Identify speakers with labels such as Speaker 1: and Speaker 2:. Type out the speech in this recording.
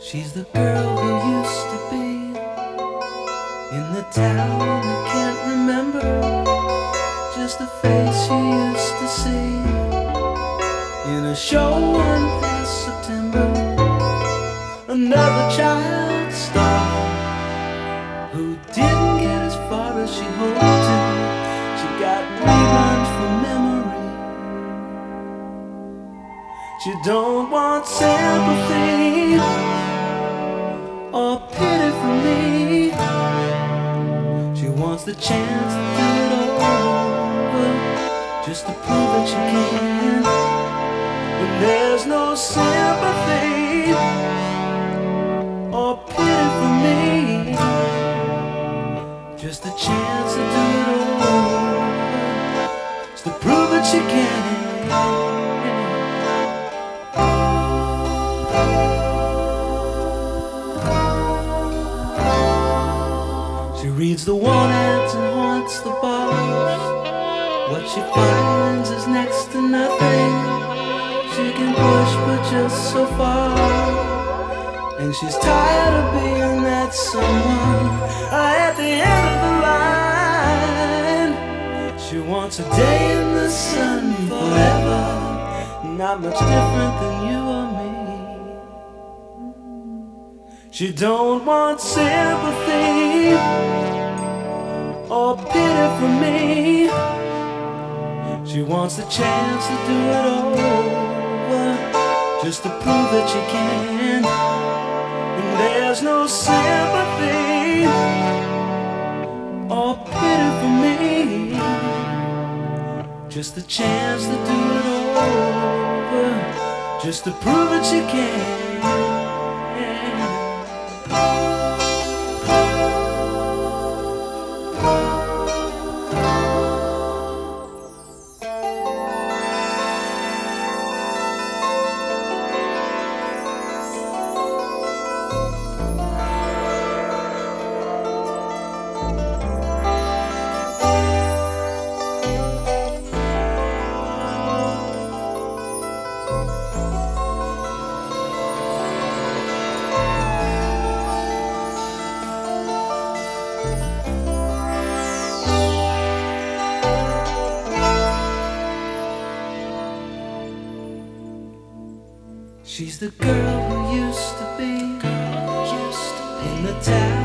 Speaker 1: She's the girl who used to be in the town that can't remember, just the face she used to see in a show one past September. Another child star who didn't get as far as she hoped to. She got reruns from memory. She don't want sympathy or pity from me. She wants the chance to do it over, just to prove that she can. And there's no sympathy or pity for me, just a chance to do it over, just to prove that she can. She reads the want ads and haunts the bars. What she finds is next to nothing. She can push but just so far, and she's tired of being that someone at the end of the line. She wants a day in the sun forever, not much different than you or me. She don't want sympathy or pity from me. She wants the chance to do it over, just to prove that she can. And there's no sympathy or pity for me, just a chance to do it over, just to prove that she can. She's the girl who used to be in the town